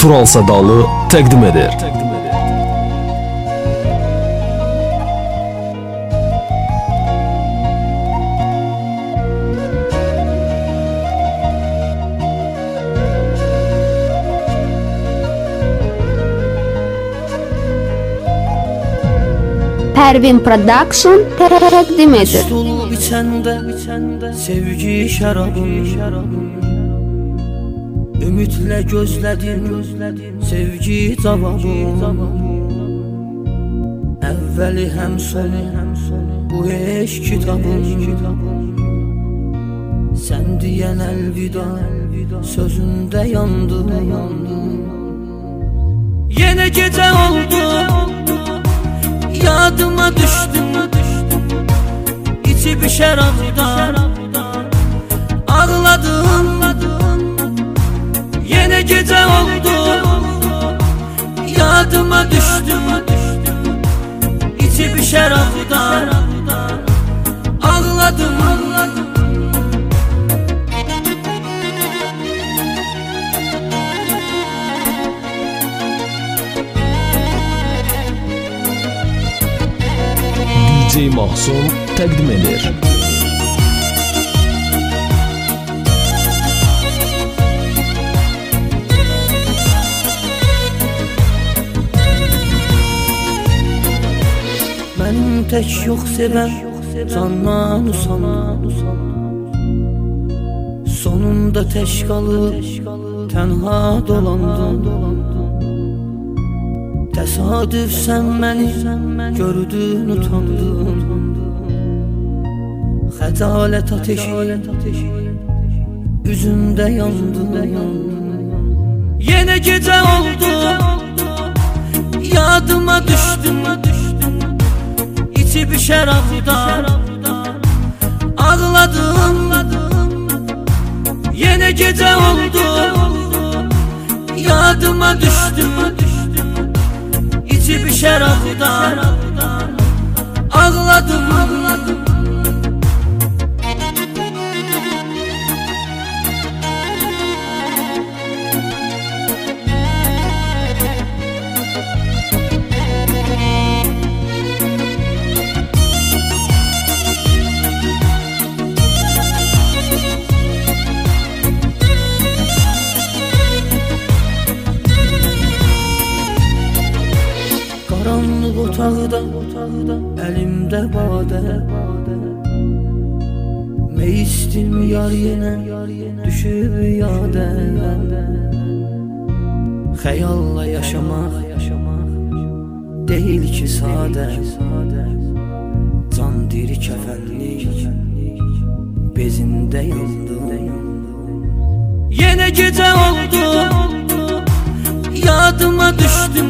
Tural Sadalı təqdim edir. Pervin Production təqdim edir. Stul biçəndə sevgi şərabım, ümidlə gözlədim sevgi cavabım. Əvvəli həm sonu bu eşq kitabım, sən deyən əlvida sözündə yandım. Yenə gecə oldu, yadıma düşdüm, içib şərabdan ağladım. Yenə gecə oldu, yadıma düşdüm, içib şərabdan ağladım. DJ Mahsun təqdim edir. Mənim tək yox sevən candan usanam, sonunda tək qalıb tənha dolandım. Təsadüf sən məni gördün utandın, xəcalət ateşi üzümdə yandı. Yenə gecə oldu, yadıma düşdüm, içib şərabdan ağladım. Yenə gecə oldu, yadıma düşdüm, içib şərabdan ağladım. Qaranlıq otaqda, əlimdə badə, meistim yar yenə düşüb yadə. Xəyalla yaşamaq deyil ki sadə, can diri kəfənlik bezində yandım. Yenə gecə oldu, yadıma düşdüm,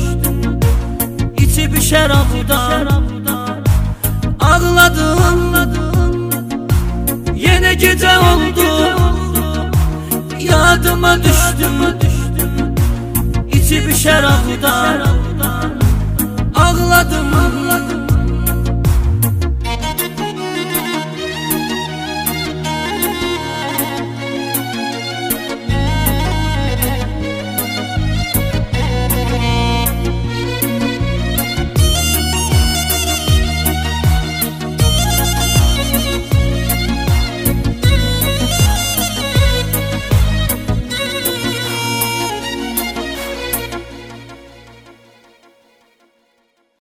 içib şərabdan ağladım. Yenə gecə oldu, yadıma düşdüm, içib şərabdan ağladım.